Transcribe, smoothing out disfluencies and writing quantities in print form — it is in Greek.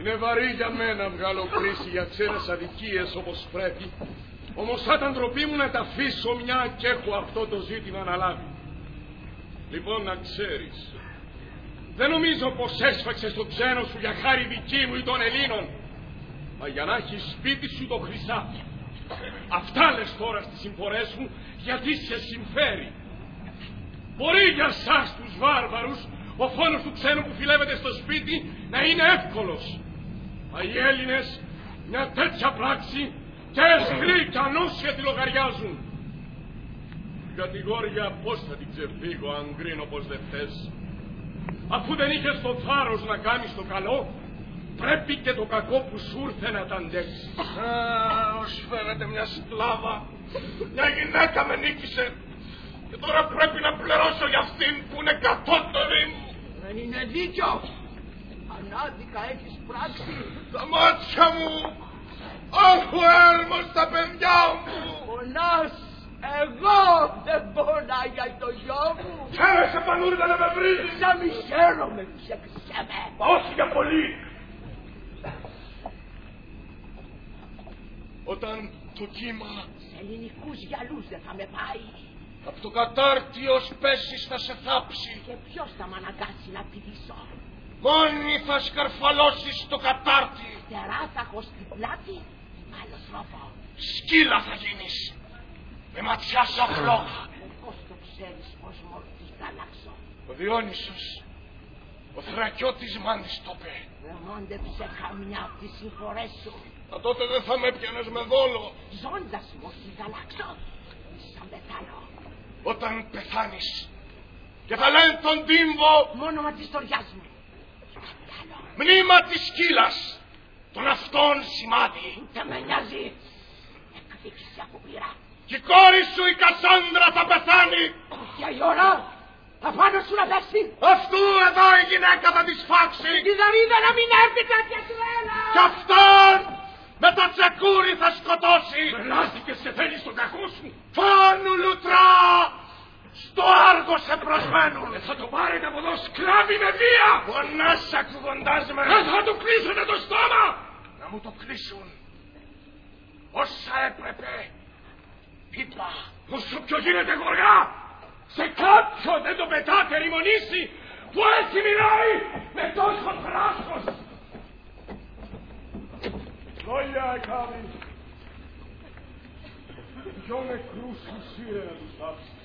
Είναι βαρύ για μένα να βγάλω κρίση για ξένες αδικίες όπως πρέπει. Όμως θα ήταν ντροπή μου να τα αφήσω μια και έχω αυτό το ζήτημα αναλάβει. Λοιπόν, να ξέρεις, δεν νομίζω πως έσφαξες το ξένο σου για χάρη δική μου ή των Ελλήνων, μα για να έχεις σπίτι σου το χρυσάφι. Αυτά λες τώρα στις συμφορές μου, γιατί σε συμφέρει. Μπορεί για σας τους βάρβαρους ο φόνος του ξένου που φιλεύεται στο σπίτι να είναι εύκολος. Μα οι Έλληνες μια τέτοια πράξη και αισχρή κι ανούσια τη λογαριάζουν. Την κατηγόρια πώς θα την ξεφύγω αν κρίνω πως δεν θες. Αφού δεν είχες το θάρρος να κάνεις το καλό, πρέπει και το κακό που σου ήρθε να τα αντέξεις. Ως φαίνεται μια σκλάβα, μια γυναίκα με νίκησε και τώρα πρέπει να πληρώσω για αυτήν που είναι κατώτερη μου. Δεν είναι δίκιο. Ανάδικα έχεις πράξει. Τα μάτια μου, έχω έρμο στα παιδιά μου. Πονάς. Εγώ δεν πονά για το γιο μου. Χαίρεσαι Πανούρδα να με βρίζεις. Να μη χαίρομαι που σε ξέμε. Όχι για πολύ. Όταν το κύμα Σε ελληνικούς γυαλούς δεν θα με πάει. από το κατάρτι ως πέσεις θα σε θάψει. Και ποιος θα μ' αναγκάσει να πηδήσω. Μόνη θα σκαρφαλώσεις το κατάρτι. Φτερά θα έχω στην πλάτη. Άλλο τρόπο. Σκύλα θα γίνεις. Με ματιά σαν φλόγα. Πώς το ξέρεις πως μορφή θα αλλάξω. Ο Διόνυσος, ο Θρακιώτης Μάντης το είπε. Δεν μόντεψε καμιά από τις συμφορές σου. Μα τότε δεν θα με έπιανες με δόλο. Ζώντας μορφή θα αλλάξω. Σαν πεθάνω. Όταν πεθάνεις και θα λένε τον τύμβο Μόνο με τις στοριάς μου. μνήμα της σκύλας, των αυτών σημάδι. Ούτε με νοιάζει. Εκδείξει από πειρά. Και η κόρη σου η Κασάνδρα θα πεθάνει. Ποια η ώρα. Απάνω σου να πέσει. Αυτού εδώ η γυναίκα θα τη σφάξει. Τη δωρίδα να μην έρθει τέτοια του έλα. Κι αυτόν με το τσεκούρι θα σκοτώσει. Περάστηκες και θέλεις τον κακό σου. Φάνου λουτρά. Στο Άργο σε προσμένουν. Θα το πάρετε από εδώ σκλάβι με βία. Φωνάσα κουβοντάς με. Δεν θα του κλείσετε το στόμα. Να μου το κλείσουν. Όσα έπρεπε. Είπα. Όσο πιο γίνεται γοργά. Σε κάποιον δεν το πετάτε ρημονήσει που έτσι μιλάει με τόσο θράσος. Λόγια εκάβει. Δυο νεκρούς ουσίρε να τους θάψει.